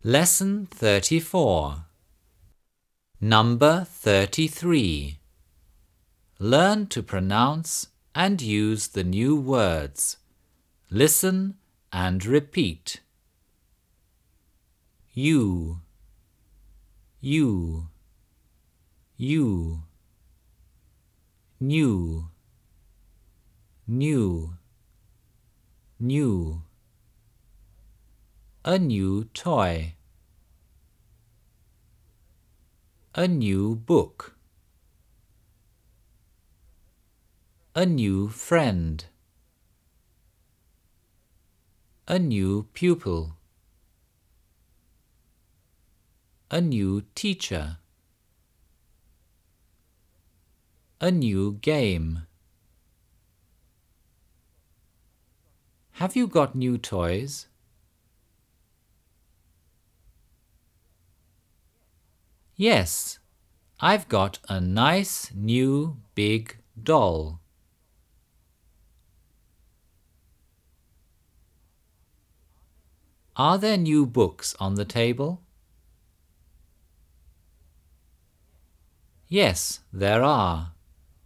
Lesson 34. Number 33. Learn to pronounce and use the new words. Listen and repeat. You, you, you. New, new, new. A new toy. A new book. A new friend. A new pupil. A new teacher. A new game. Have you got new toys? Yes, I've got a nice new big doll. Are there new books on the table? Yes, there are.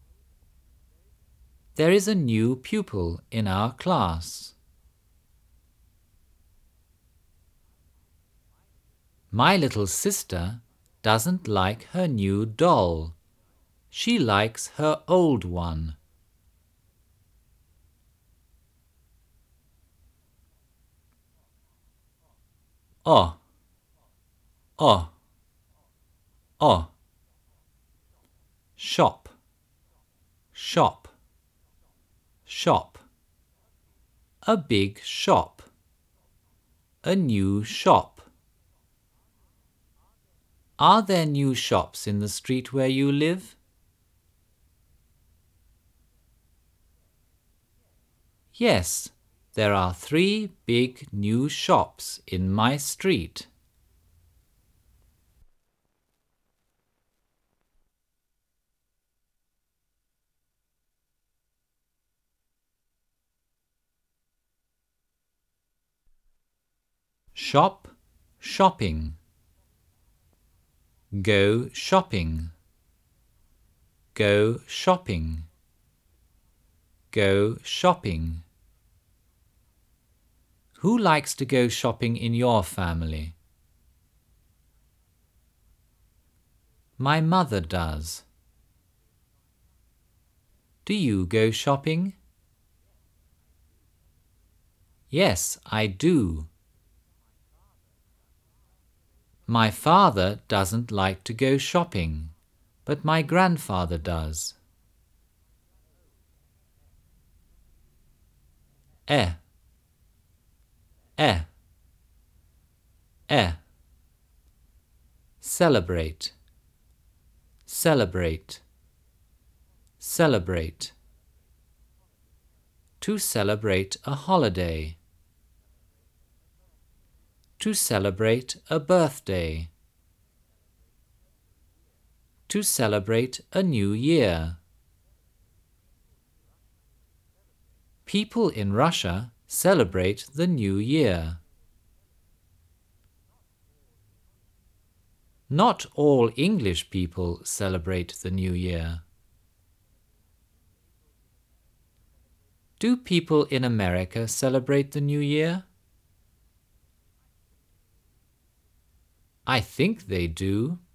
There is a new pupil in our class. My little sister doesn't like her new doll. She likes her old one. Oh, oh, oh. Shop, shop, shop. A big shop. A new shop. Are there new shops in the street where you live? Yes, there are 3 big new shops in my street. Shop, shopping. Go shopping. Go shopping. Go shopping. Who likes to go shopping in your family? My mother does. Do you go shopping? Yes, I do. My father doesn't like to go shopping, but my grandfather does. Eh, eh, eh. Celebrate, celebrate, celebrate. To celebrate a holiday. To celebrate a birthday. To celebrate a new year. People in Russia celebrate the new year. Not all English people celebrate the new year. Do people in America celebrate the new year? I think they do.